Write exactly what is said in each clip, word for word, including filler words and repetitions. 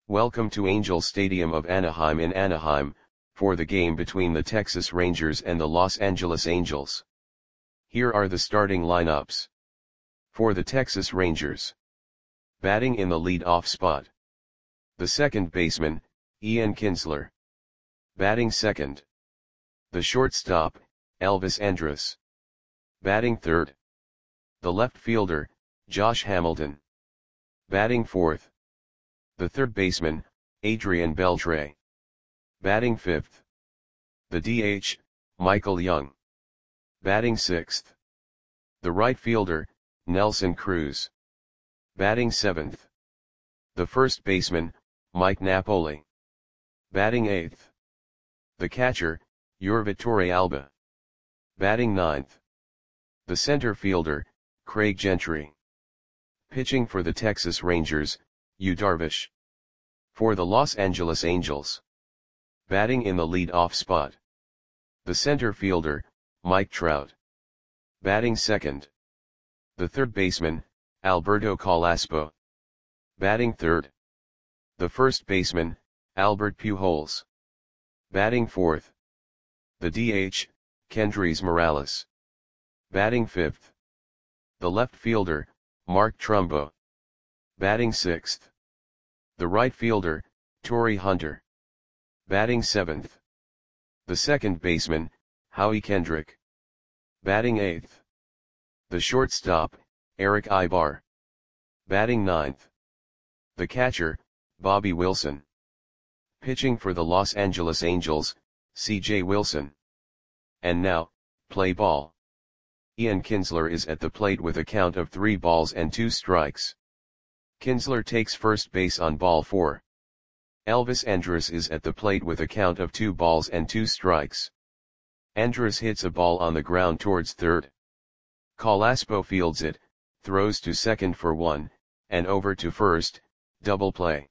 Welcome to Angel Stadium of Anaheim in Anaheim, for the game between the Texas Rangers and the Los Angeles Angels. Here are the starting lineups. For the Texas Rangers. Batting in the lead-off spot. The second baseman, Ian Kinsler. Batting second. The shortstop, Elvis Andrus. Batting third. The left fielder, Josh Hamilton. Batting fourth. The third baseman, Adrian Beltre. Batting fifth. The D H, Michael Young. Batting sixth. The right fielder, Nelson Cruz. Batting seventh. The first baseman, Mike Napoli. Batting eighth. The catcher, Yurvit Torrealba. Batting ninth. The center fielder, Craig Gentry. Pitching for the Texas Rangers, Yu Darvish. For the Los Angeles Angels. Batting in the lead-off spot. The center fielder, Mike Trout. Batting second. The third baseman, Alberto Carrasco. Batting third. The first baseman, Albert Pujols. Batting fourth. The D H, Kendrys Morales. Batting fifth. The left fielder, Mark Trumbo. Batting sixth. The right fielder, Torii Hunter. Batting seventh. The second baseman, Howie Kendrick. Batting eighth. The shortstop, Eric Aybar. Batting ninth. The catcher, Bobby Wilson. Pitching for the Los Angeles Angels, C J Wilson. And now, play ball. Ian Kinsler is at the plate with a count of three balls and two strikes. Kinsler takes first base on ball four. Elvis Andrus is at the plate with a count of two balls and two strikes. Andrus hits a ball on the ground towards third. Carrasco fields it, throws to second for one, and over to first, double play.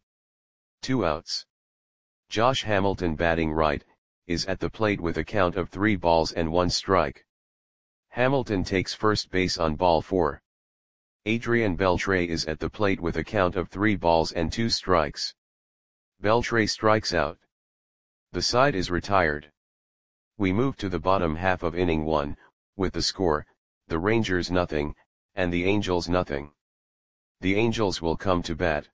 Two outs. Josh Hamilton, batting right, is at the plate with a count of three balls and one strike. Hamilton takes first base on ball four. Adrian Beltre is at the plate with a count of three balls and two strikes. Beltre strikes out. The side is retired. We move to the bottom half of inning one, with the score, the Rangers nothing, and the Angels nothing. The Angels will come to bat.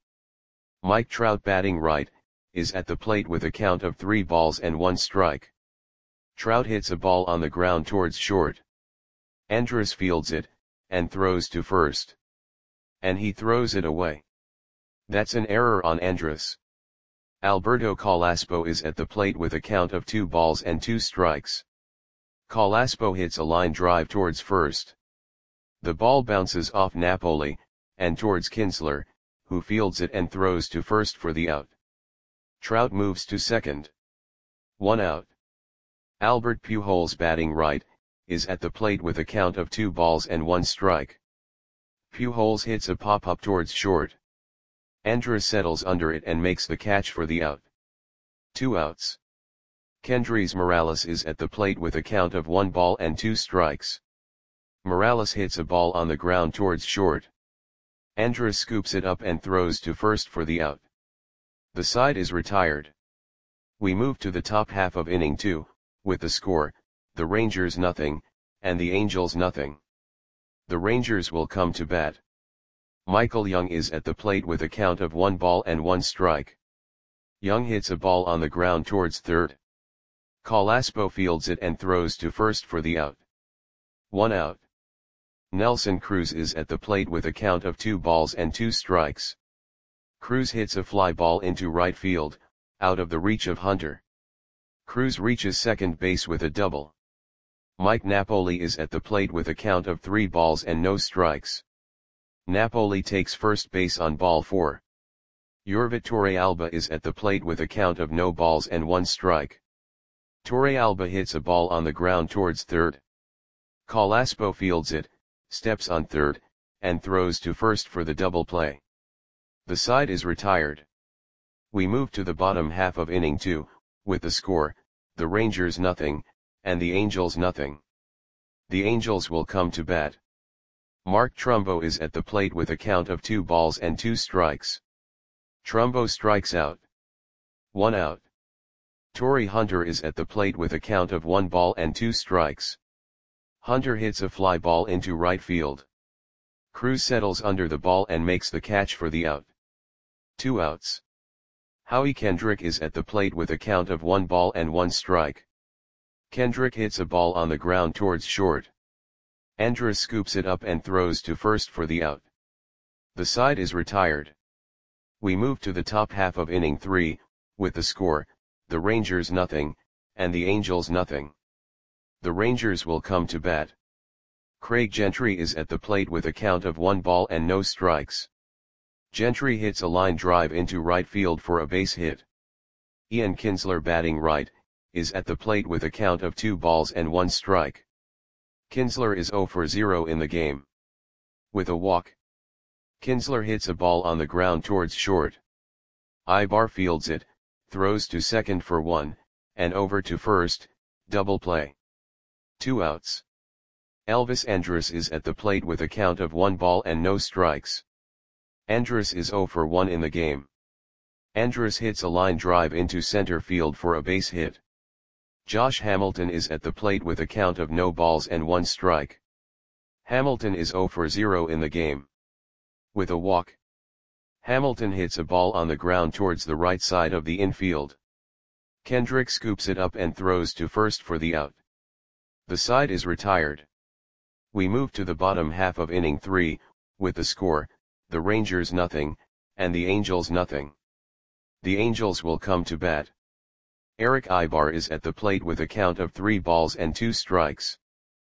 Mike Trout, batting right, is at the plate with a count of three balls and one strike. Trout hits a ball on the ground towards short. Andrus fields it, and throws to first. And he throws it away. That's an error on Andrus. Alberto Carrasco is at the plate with a count of two balls and two strikes. Carrasco hits a line drive towards first. The ball bounces off Napoli, and towards Kinsler, who fields it and throws to first for the out. Trout moves to second. One out. Albert Pujols, batting right, is at the plate with a count of two balls and one strike. Pujols hits a pop-up towards short. Andrus settles under it and makes the catch for the out. Two outs. Kendrys Morales is at the plate with a count of one ball and two strikes. Morales hits a ball on the ground towards short. Andrus scoops it up and throws to first for the out. The side is retired. We move to the top half of inning two, with the score, the Rangers nothing, and the Angels nothing. The Rangers will come to bat. Michael Young is at the plate with a count of one ball and one strike. Young hits a ball on the ground towards third. Carrasco fields it and throws to first for the out. One out. Nelson Cruz is at the plate with a count of two balls and two strikes. Cruz hits a fly ball into right field, out of the reach of Hunter. Cruz reaches second base with a double. Mike Napoli is at the plate with a count of three balls and no strikes. Napoli takes first base on ball four. Yurvit Torrealba is at the plate with a count of no balls and one strike. Torrealba hits a ball on the ground towards third. Carrasco fields it, steps on third, and throws to first for the double play. The side is retired. We move to the bottom half of inning two, with the score, the Rangers nothing, and the Angels nothing. The Angels will come to bat. Mark Trumbo is at the plate with a count of two balls and two strikes. Trumbo strikes out. One out. Torii Hunter is at the plate with a count of one ball and two strikes. Hunter hits a fly ball into right field. Cruz settles under the ball and makes the catch for the out. Two outs. Howie Kendrick is at the plate with a count of one ball and one strike. Kendrick hits a ball on the ground towards short. Andrus scoops it up and throws to first for the out. The side is retired. We move to the top half of inning three, with the score, the Rangers nothing, and the Angels nothing. The Rangers will come to bat. Craig Gentry is at the plate with a count of one ball and no strikes. Gentry hits a line drive into right field for a base hit. Ian Kinsler, batting right, is at the plate with a count of two balls and one strike. Kinsler is zero for zero in the game. With a walk, Kinsler hits a ball on the ground towards short. Ibar fields it, throws to second for one, and over to first, double play. Two outs. Elvis Andrus is at the plate with a count of one ball and no strikes. Andrus is zero for one in the game. Andrus hits a line drive into center field for a base hit. Josh Hamilton is at the plate with a count of no balls and one strike. Hamilton is zero for zero in the game. With a walk, Hamilton hits a ball on the ground towards the right side of the infield. Kendrick scoops it up and throws to first for the out. The side is retired. We move to the bottom half of inning three, with the score, the Rangers nothing, and the Angels nothing. The Angels will come to bat. Eric Ibar is at the plate with a count of three balls and two strikes.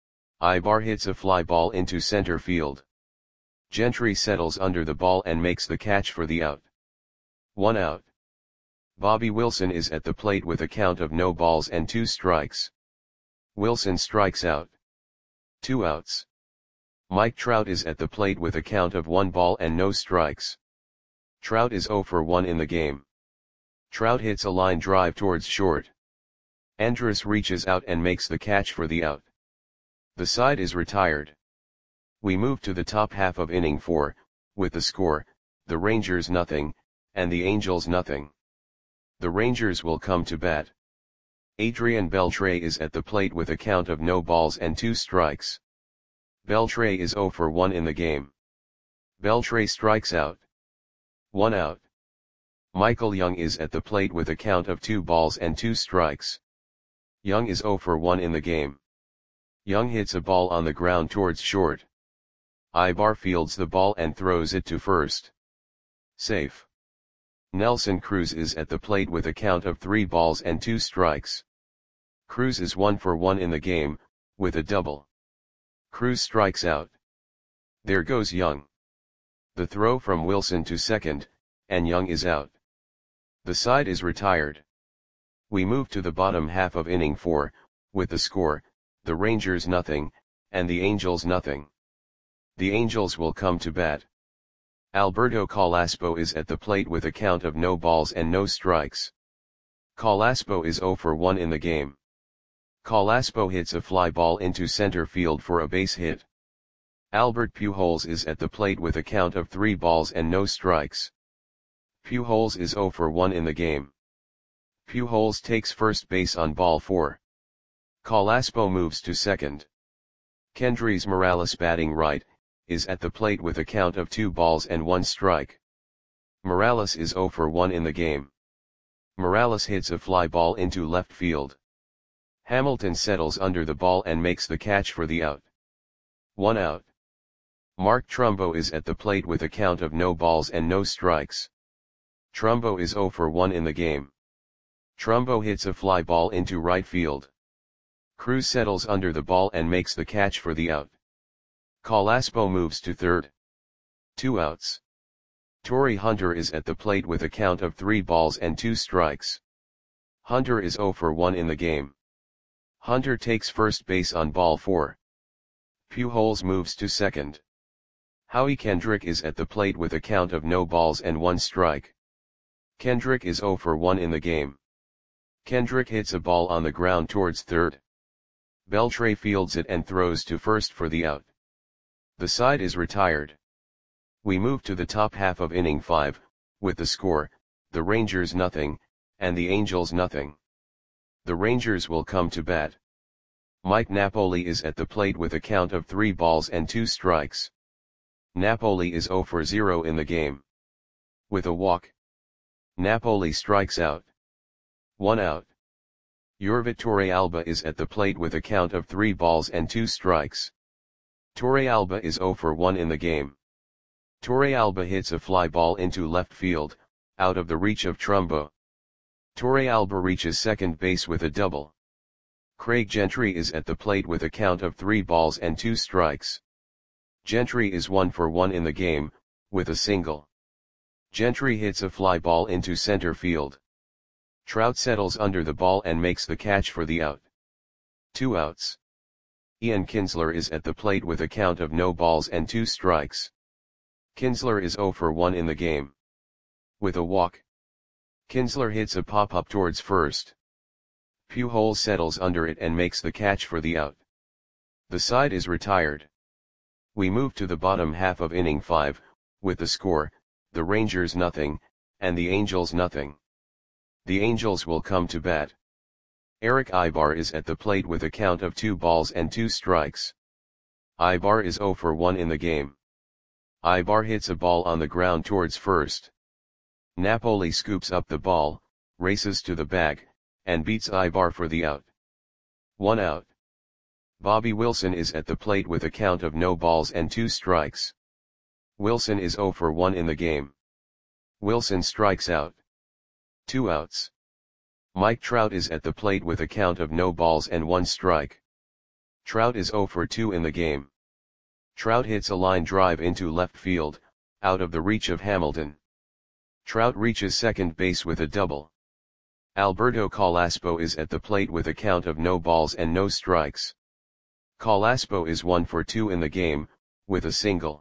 Ibar hits a fly ball into center field. Gentry settles under the ball and makes the catch for the out. One out. Bobby Wilson is at the plate with a count of no balls and two strikes. Wilson strikes out. Two outs. Mike Trout is at the plate with a count of one ball and no strikes. Trout is zero for one in the game. Trout hits a line drive towards short. Andrus reaches out and makes the catch for the out. The side is retired. We move to the top half of inning four, with the score, the Rangers nothing, and the Angels nothing. The Rangers will come to bat. Adrian Beltre is at the plate with a count of no balls and two strikes. Beltre is zero for one in the game. Beltre strikes out. One out. Michael Young is at the plate with a count of two balls and two strikes. Young is zero for one in the game. Young hits a ball on the ground towards short. Ibar fields the ball and throws it to first. Safe. Nelson Cruz is at the plate with a count of three balls and two strikes. Cruz is one for one in the game, with a double. Cruz strikes out. There goes Young. The throw from Wilson to second, and Young is out. The side is retired. We move to the bottom half of inning four, with the score, the Rangers nothing, and the Angels nothing. The Angels will come to bat. Alberto Calaspo is at the plate with a count of no balls and no strikes. Calaspo is zero for one in the game. Calaspo hits a fly ball into center field for a base hit. Albert Pujols is at the plate with a count of three balls and no strikes. Pujols is zero for one in the game. Pujols takes first base on ball four. Calaspo moves to second. Kendrys Morales, batting right, is at the plate with a count of two balls and one strike. Morales is zero for one in the game. Morales hits a fly ball into left field. Hamilton settles under the ball and makes the catch for the out. One out. Mark Trumbo is at the plate with a count of no balls and no strikes. Trumbo is zero for one in the game. Trumbo hits a fly ball into right field. Cruz settles under the ball and makes the catch for the out. Calaspo moves to third. Two outs. Torii Hunter is at the plate with a count of three balls and two strikes. Hunter is zero for one in the game. Hunter takes first base on ball four. Pujols moves to second. Howie Kendrick is at the plate with a count of no balls and one strike. Kendrick is zero for one in the game. Kendrick hits a ball on the ground towards third. Beltre fields it and throws to first for the out. The side is retired. We move to the top half of inning five, with the score, the Rangers nothing, and the Angels nothing. The Rangers will come to bat. Mike Napoli is at the plate with a count of three balls and two strikes. Napoli is zero for zero in the game. With a walk, Napoli strikes out. One out. Yorvit Torrealba is at the plate with a count of three balls and two strikes. Torrealba is zero for one in the game. Torrealba hits a fly ball into left field, out of the reach of Trumbo. Torrealba reaches second base with a double. Craig Gentry is at the plate with a count of three balls and two strikes. Gentry is one for one in the game, with a single. Gentry hits a fly ball into center field. Trout settles under the ball and makes the catch for the out. Two outs. Ian Kinsler is at the plate with a count of no balls and two strikes. Kinsler is zero for one in the game. With a walk, Kinsler hits a pop-up towards first. Pujols settles under it and makes the catch for the out. The side is retired. We move to the bottom half of inning five, with the score, the Rangers nothing, and the Angels nothing. The Angels will come to bat. Eric Ibar is at the plate with a count of two balls and two strikes. Ibar is zero for one in the game. Ibar hits a ball on the ground towards first. Napoli scoops up the ball, races to the bag, and beats Ibar for the out. One out. Bobby Wilson is at the plate with a count of no balls and two strikes. Wilson is zero for one in the game. Wilson strikes out. Two outs. Mike Trout is at the plate with a count of no balls and one strike. Trout is zero for two in the game. Trout hits a line drive into left field, out of the reach of Hamilton. Trout reaches second base with a double. Alberto Calaspo is at the plate with a count of no balls and no strikes. Calaspo is one for two in the game, with a single.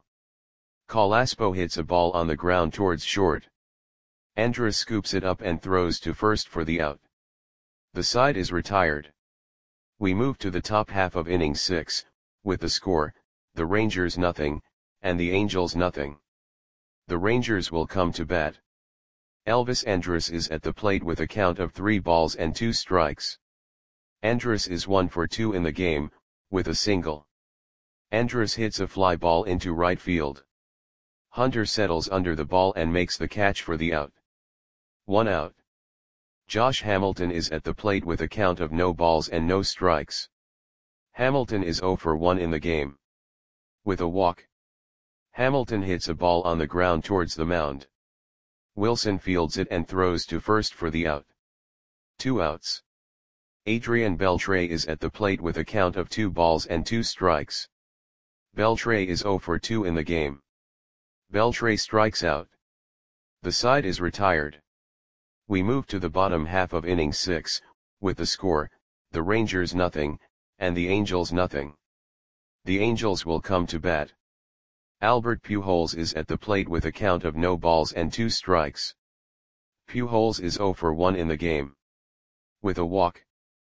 Calaspo hits a ball on the ground towards short. Andrus scoops it up and throws to first for the out. The side is retired. We move to the top half of inning six, with the score, the Rangers nothing, and the Angels nothing. The Rangers will come to bat. Elvis Andrus is at the plate with a count of three balls and two strikes. Andrus is one for two in the game, with a single. Andrus hits a fly ball into right field. Hunter settles under the ball and makes the catch for the out. One out. Josh Hamilton is at the plate with a count of no balls and no strikes. Hamilton is zero for one in the game. With a walk, Hamilton hits a ball on the ground towards the mound. Wilson fields it and throws to first for the out. Two outs. Adrian Beltre is at the plate with a count of two balls and two strikes. Beltre is zero for two in the game. Beltre strikes out. The side is retired. We move to the bottom half of inning six, with the score, the Rangers nothing, and the Angels nothing. The Angels will come to bat. Albert Pujols is at the plate with a count of no balls and two strikes. Pujols is zero for one in the game. With a walk,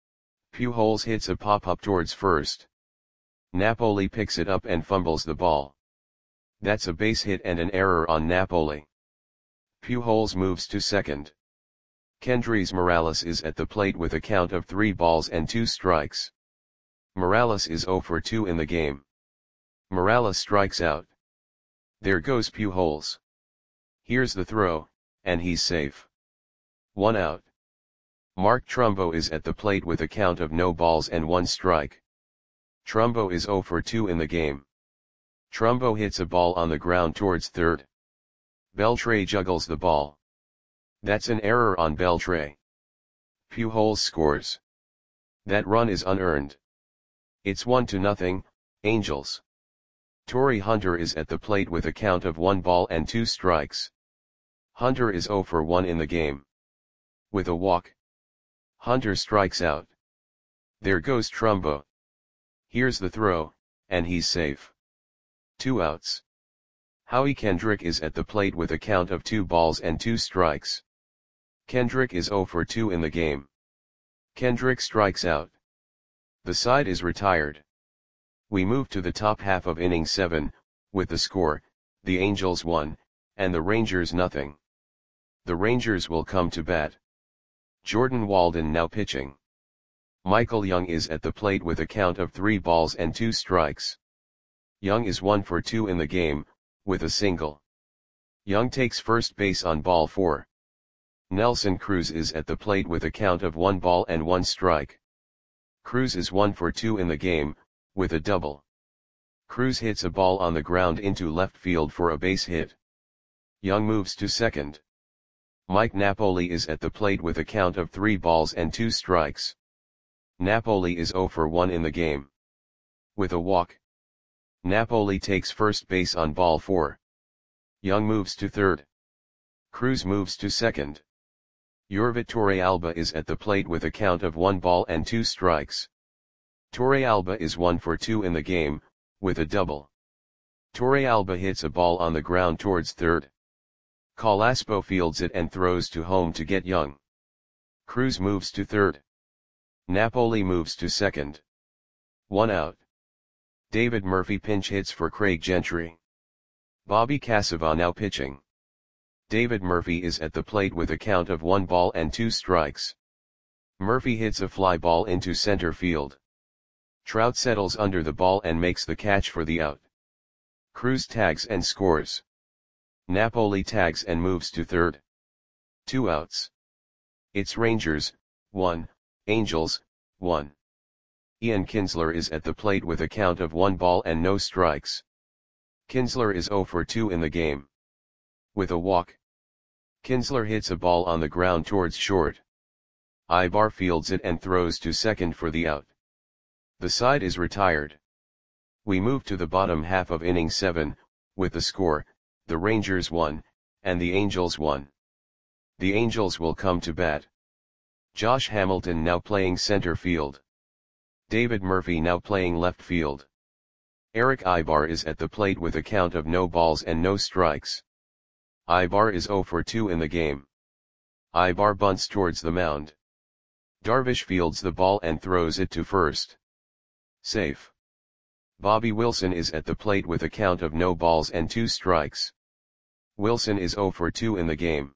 Pujols hits a pop-up towards first. Napoli picks it up and fumbles the ball. That's a base hit and an error on Napoli. Pujols moves to second. Kendrys Morales is at the plate with a count of three balls and two strikes. Morales is zero for two in the game. Morales strikes out. There goes Pujols. Here's the throw, and he's safe. One out. Mark Trumbo is at the plate with a count of no balls and one strike. Trumbo is zero for two in the game. Trumbo hits a ball on the ground towards third. Beltre juggles the ball. That's an error on Beltre. Pujols scores. That run is unearned. It's one to nothing, Angels. Torrey Hunter is at the plate with a count of one ball and two strikes. Hunter is zero for one in the game. With a walk, Hunter strikes out. There goes Trumbo. Here's the throw, and he's safe. Two outs. Howie Kendrick is at the plate with a count of two balls and two strikes. Kendrick is zero for two in the game. Kendrick strikes out. The side is retired. We move to the top half of inning seven, with the score, the Angels one, and the Rangers nothing. The Rangers will come to bat. Jordan Walden now pitching. Michael Young is at the plate with a count of three balls and two strikes. Young is one for two in the game, with a single. Young takes first base on ball four. Nelson Cruz is at the plate with a count of one ball and one strike. Cruz is one for two in the game, with a double. Cruz hits a ball on the ground into left field for a base hit. Young moves to second. Mike Napoli is at the plate with a count of three balls and two strikes. Napoli is zero for one in the game. With a walk. Napoli takes first base on ball four. Young moves to third. Cruz moves to second. Yorvit Torrealba is at the plate with a count of one ball and two strikes. Torrealba is one for two in the game, with a double. Torrealba hits a ball on the ground towards third. Calaspo fields it and throws to home to get Young. Cruz moves to third. Napoli moves to second. One out. David Murphy pinch hits for Craig Gentry. Bobby Casava now pitching. David Murphy is at the plate with a count of one ball and two strikes. Murphy hits a fly ball into center field. Trout settles under the ball and makes the catch for the out. Cruz tags and scores. Napoli tags and moves to third. Two outs. It's Rangers, one, Angels, one. Ian Kinsler is at the plate with a count of one ball and no strikes. Kinsler is zero for two in the game. With a walk. Kinsler hits a ball on the ground towards short. Ibar fields it and throws to second for the out. The side is retired. We move to the bottom half of inning seven, with the score, the Rangers won, and the Angels won. The Angels will come to bat. Josh Hamilton now playing center field. David Murphy now playing left field. Eric Ibar is at the plate with a count of no balls and no strikes. Ibar is zero for two in the game. Ibar bunts towards the mound. Darvish fields the ball and throws it to first. Safe. Bobby Wilson is at the plate with a count of no balls and two strikes. Wilson is zero for two in the game.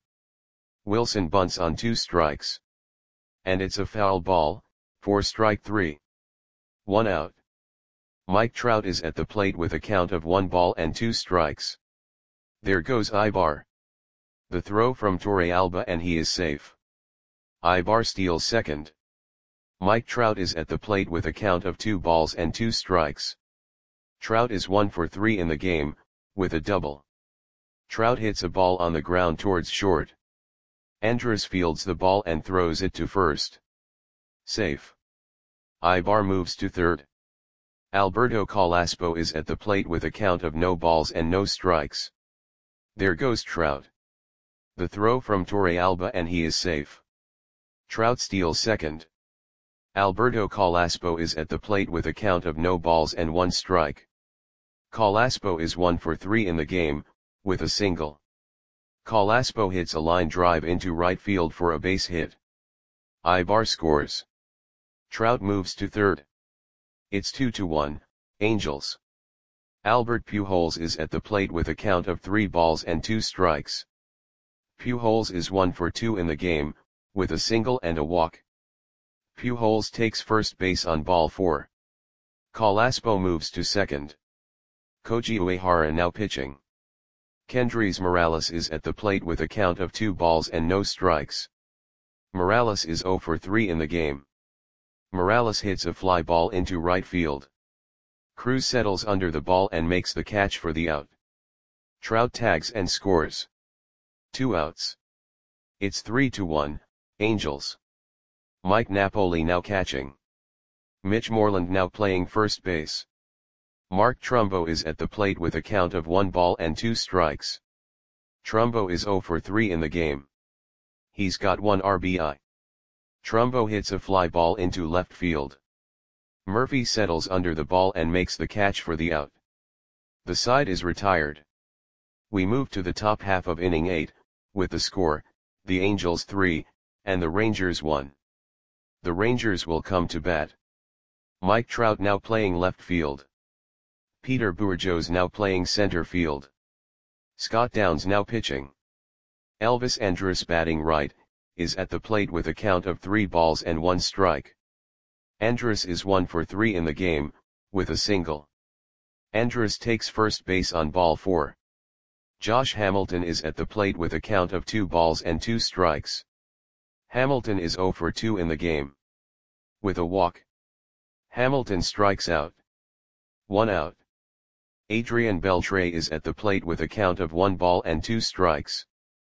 Wilson bunts on two strikes. And it's a foul ball, for strike three. One out. Mike Trout is at the plate with a count of one ball and two strikes. There goes Ibar. The throw from Torrealba and he is safe. Ibar steals second. Mike Trout is at the plate with a count of two balls and two strikes. Trout is one for three in the game, with a double. Trout hits a ball on the ground towards short. Andrus fields the ball and throws it to first. Safe. Ibar moves to third. Alberto Calaspo is at the plate with a count of no balls and no strikes. There goes Trout. The throw from Torrealba and he is safe. Trout steals second. Alberto Calaspo is at the plate with a count of no balls and one strike. Calaspo is one for three in the game, with a single. Calaspo hits a line drive into right field for a base hit. Ibar scores. Trout moves to third. It's two to one, Angels. Albert Pujols is at the plate with a count of three balls and two strikes. Pujols is one for two in the game, with a single and a walk. Pujols takes first base on ball four. Calaspo moves to second. Koji Uehara now pitching. Kendrys Morales is at the plate with a count of two balls and no strikes. Morales is zero for three in the game. Morales hits a fly ball into right field. Cruz settles under the ball and makes the catch for the out. Trout tags and scores. Two outs. It's three to one, Angels. Mike Napoli now catching. Mitch Moreland now playing first base. Mark Trumbo is at the plate with a count of one ball and two strikes. Trumbo is zero for three in the game. He's got one R B I. Trumbo hits a fly ball into left field. Murphy settles under the ball and makes the catch for the out. The side is retired. We move to the top half of inning eight, with the score, the Angels three, and the Rangers one. The Rangers will come to bat. Mike Trout now playing left field. Peter Bourjos now playing center field. Scott Downs now pitching. Elvis Andrus batting right, is at the plate with a count of three balls and one strike. Andrus is one for three in the game, with a single. Andrus takes first base on ball four. Josh Hamilton is at the plate with a count of two balls and two strikes. Hamilton is zero for two in the game. With a walk. Hamilton strikes out. One out. Adrian Beltre is at the plate with a count of one ball and two strikes.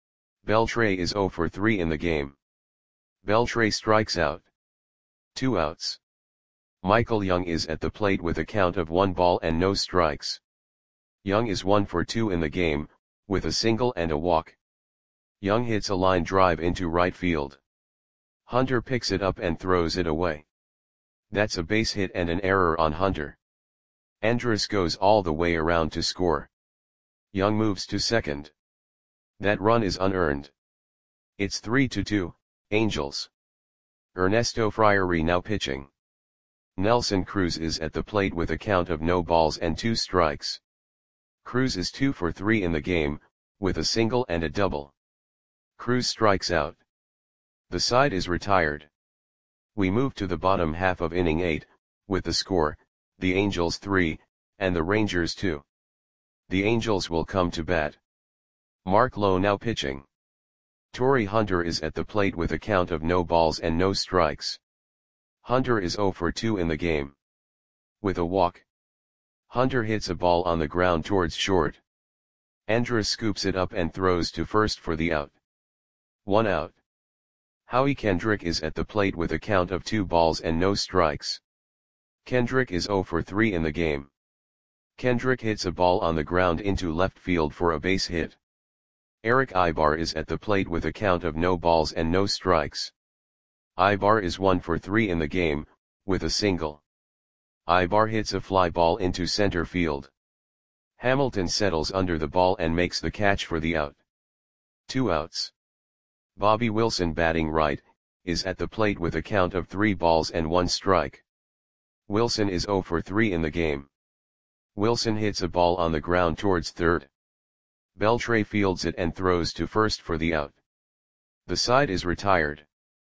Beltre is zero for three in the game. Beltre strikes out. Two outs. Michael Young is at the plate with a count of one ball and no strikes. Young is one for two in the game, with a single and a walk. Young hits a line drive into right field. Hunter picks it up and throws it away. That's a base hit and an error on Hunter. Andrus goes all the way around to score. Young moves to second. That run is unearned. It's three to two, Angels. Ernesto Friary now pitching. Nelson Cruz is at the plate with a count of no balls and two strikes. Cruz is two for three in the game, with a single and a double. Cruz strikes out. The side is retired. We move to the bottom half of inning eight, with the score, the Angels three, and the Rangers two. The Angels will come to bat. Mark Lowe now pitching. Torii Hunter is at the plate with a count of no balls and no strikes. Hunter is zero for two in the game. With a walk. Hunter hits a ball on the ground towards short. Andrus scoops it up and throws to first for the out. One out. Howie Kendrick is at the plate with a count of two balls and no strikes. Kendrick is zero for three in the game. Kendrick hits a ball on the ground into left field for a base hit. Eric Ibar is at the plate with a count of no balls and no strikes. Ibar is one for three in the game, with a single. Ibar hits a fly ball into center field. Hamilton settles under the ball and makes the catch for the out. Two outs. Bobby Wilson batting right, is at the plate with a count of three balls and one strike. Wilson is zero for three in the game. Wilson hits a ball on the ground towards third. Beltre fields it and throws to first for the out. The side is retired.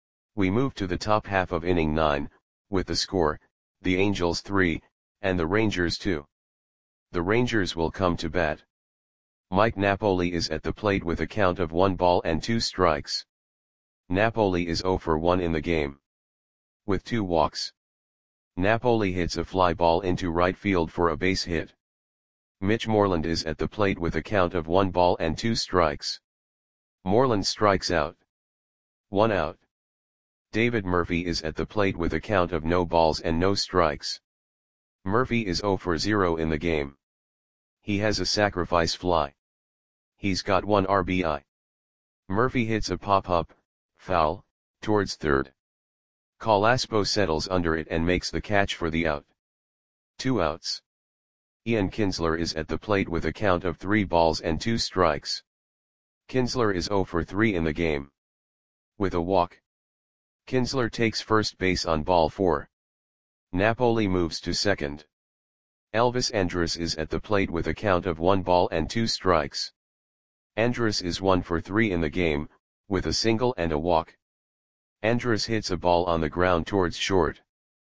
We move to the top half of inning nine, with the score, the Angels three, and the Rangers two. The Rangers will come to bat. Mike Napoli is at the plate with a count of one ball and two strikes. Napoli is zero for one in the game. With two walks. Napoli hits a fly ball into right field for a base hit. Mitch Moreland is at the plate with a count of one ball and two strikes. Moreland strikes out. One out. David Murphy is at the plate with a count of no balls and no strikes. Murphy is zero for zero in the game. He has a sacrifice fly. He's got one R B I. Murphy hits a pop-up, foul, towards third. Colaspo settles under it and makes the catch for the out. Two outs. Ian Kinsler is at the plate with a count of three balls and two strikes. Kinsler is zero for three in the game. With a walk. Kinsler takes first base on ball four. Napoli moves to second. Elvis Andrus is at the plate with a count of one ball and two strikes. Andrus is one for three in the game, with a single and a walk. Andrus hits a ball on the ground towards short.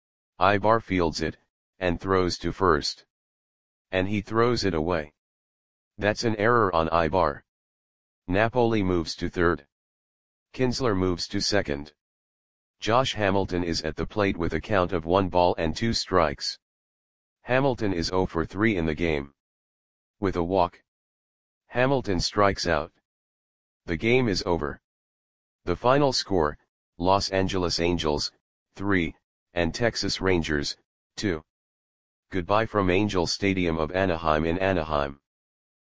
Ibar fields it, and throws to first. And he throws it away. That's an error on Ibar. Napoli moves to third. Kinsler moves to second. Josh Hamilton is at the plate with a count of one ball and two strikes. Hamilton is zero for three in the game. With a walk. Hamilton strikes out. The game is over. The final score, Los Angeles Angels, three, and Texas Rangers, two. Goodbye from Angel Stadium of Anaheim in Anaheim.